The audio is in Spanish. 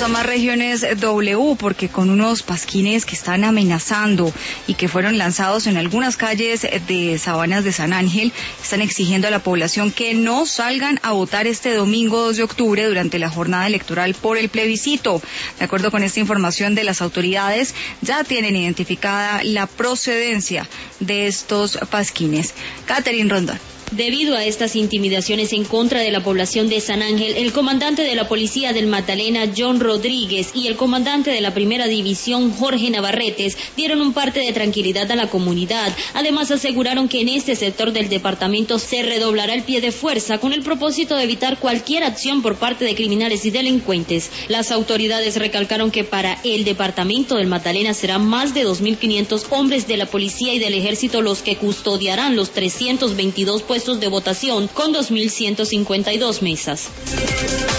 Son más regiones W, porque con unos pasquines que están amenazando y que fueron lanzados en algunas calles de Sabanas de San Ángel, están exigiendo a la población que no salgan a votar este domingo 2 de octubre durante la jornada electoral por el plebiscito. De acuerdo con esta información de las autoridades, ya tienen identificada la procedencia de estos pasquines. Catherine Rondón. Debido a estas intimidaciones en contra de la población de San Ángel, el comandante de la Policía del Magdalena, John Rodríguez, y el comandante de la Primera División, Jorge Navarretes, dieron un parte de tranquilidad a la comunidad. Además, aseguraron que en este sector del departamento se redoblará el pie de fuerza con el propósito de evitar cualquier acción por parte de criminales y delincuentes. Las autoridades recalcaron que para el departamento del Magdalena serán más de 2.500 hombres de la policía y del ejército los que custodiarán los 322 puestos de votación con 2.152 mesas.